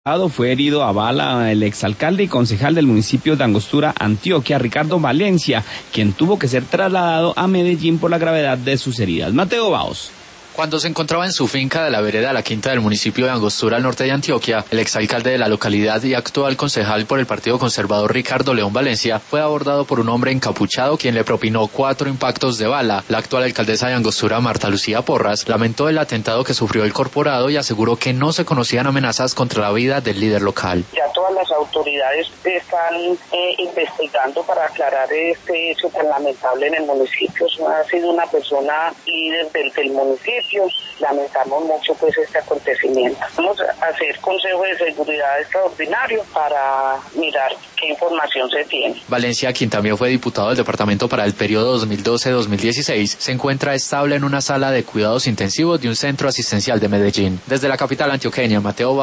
Fue herido a bala el exalcalde y concejal del municipio de Angostura, Antioquia, Ricardo Valencia, quien tuvo que ser trasladado a Medellín por la gravedad de sus heridas. Mateo Baos. Cuando se encontraba en su finca de la vereda La Quinta del municipio de Angostura, al norte de Antioquia, el exalcalde de la localidad y actual concejal por el Partido Conservador Ricardo León Valencia fue abordado por un hombre encapuchado quien le propinó 4 impactos de bala. La actual alcaldesa de Angostura, Marta Lucía Porras, lamentó el atentado que sufrió el corporado y aseguró que no se conocían amenazas contra la vida del líder local. Ya todas las autoridades están investigando para aclarar este hecho tan lamentable en el municipio. Ha sido una persona líder del municipio. Lamentamos mucho pues este acontecimiento. Vamos a hacer consejo de seguridad extraordinario para mirar qué información se tiene. Valencia, quien también fue diputado del departamento para el periodo 2012-2016, se encuentra estable en una sala de cuidados intensivos de un centro asistencial de Medellín. Desde la capital antioqueña, Mateo